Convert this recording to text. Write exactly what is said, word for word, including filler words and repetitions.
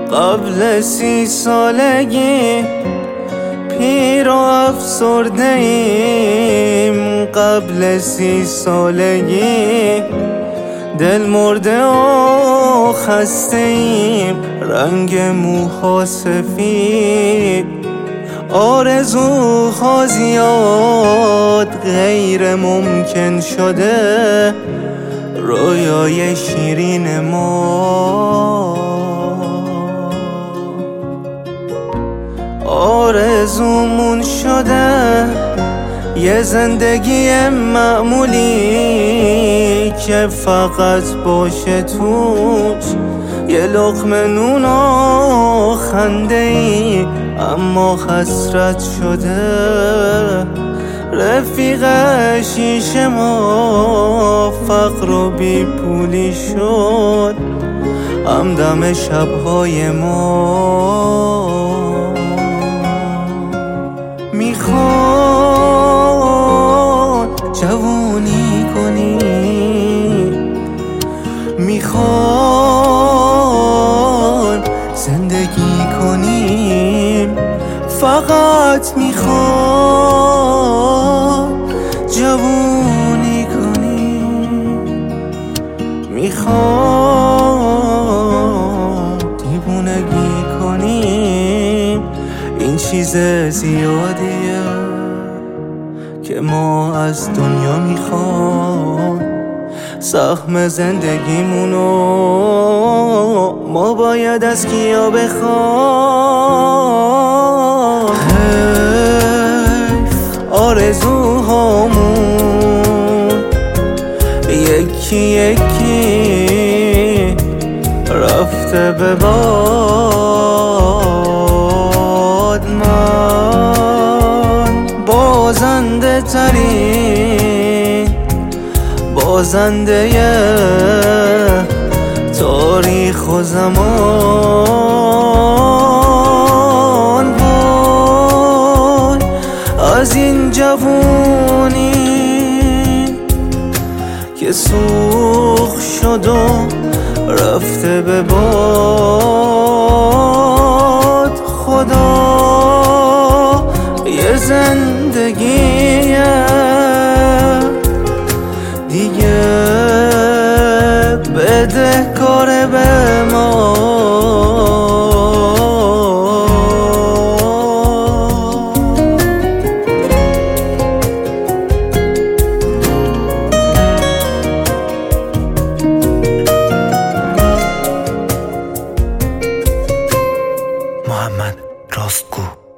قبل سی سالگی پیر و افسرده ایم، قبل سی سالگی دل مرده و خسته ایم، رنگ موها سفید، آرزوها زیاد غیر ممکن شده، رویای شیرین ما آرزومون شده یه زندگی معمولی که فقط باشه توش یه لقمه نون و خنده ای، اما حسرت شده رفیق شیشه ما، فقر و بی پولی شد همدم شبهای ما. میخوان جوونی کنی، میخوان زندگی کنیم، فقط میخوان جوونی کنیم، میخوان دیوونگی کنیم. این چیز زیادیه که ما از دنیا میخوام، سهم زندگیمونو ما باید از کیا بخوام. آرزوهامون یکی یکی رفته به باد، من بازنده ترین بازنده تاریخ و زمان، وای از این جوونی که سوخت شد و رفته به باد. خدا یه زندگی دیگه بده کار به ما. محمد راستگو.